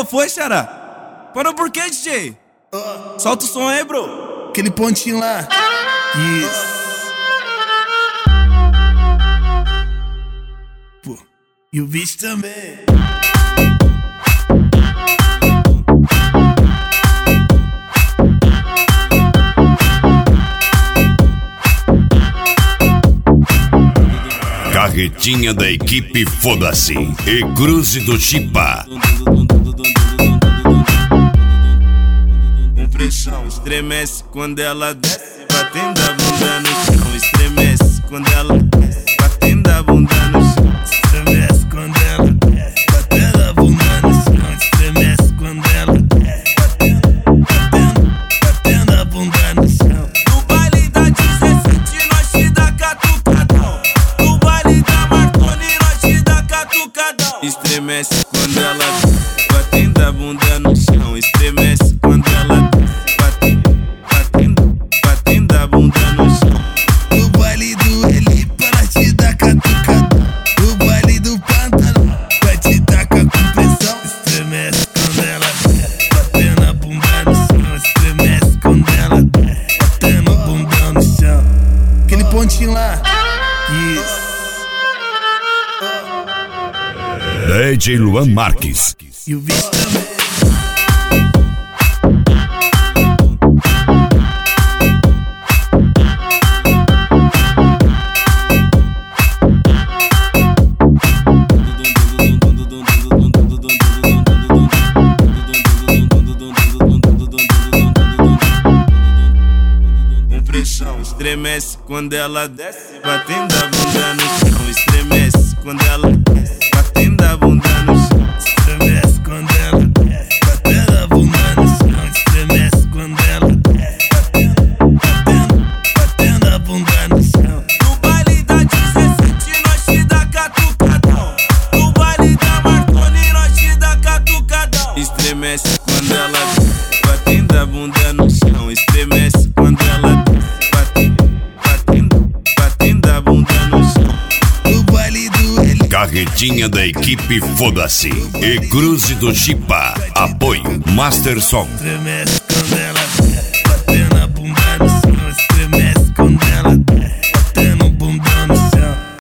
foi, xará? Parou por quê, DJ? Solta o som aí, bro. Aquele pontinho lá. Isso. Pô, e o bicho também. Carretinha da equipe Foda-se e Cruze do Chipa. Com pressão, estremece quando ela desce, batendo a bunda no chão. Estremece quando ela desce, batendo a bunda no chão. Estremece quando ela desce, batendo a bunda no chão. Estremece quando ela desce, batendo a bunda no chão. No baile da 17 nós te dá catucadão. No baile da Marconi nós te dá catucadão. Estremece quando ela desce, batendo a bunda no chão. Estremece quando ela desce, batendo a bunda no chão. No baile do Elipa nós te dá catucadão. No baile do Pantano vai te tacar com pressão. Estremece quando ela desce, batendo a bunda no chão. Estremece quando ela desce, batendo a bunda no chão. Aquele pontinho lá. Isso. DJ Luan Marques. E o bicho também. Com pressão, estremece quando ela desce, batendo a bunda no chão. Estremece quando ela desce, batendo a bunda no chão. Estremece quando ela desce, batendo a bunda no chão. Estremece quando ela desce, batendo a bunda no chão. No baile da 17 nós te dá catucadão. No baile da Marconi nós te dá catucadão. Estremece quando ela desce, batendo a bunda no chão. Estremece quando ela desce, batendo a bunda no chão. No baile do Elipa. Carretinha da equipe Foda-se e Cruze do Chipa. Apoio Master Som. Estremece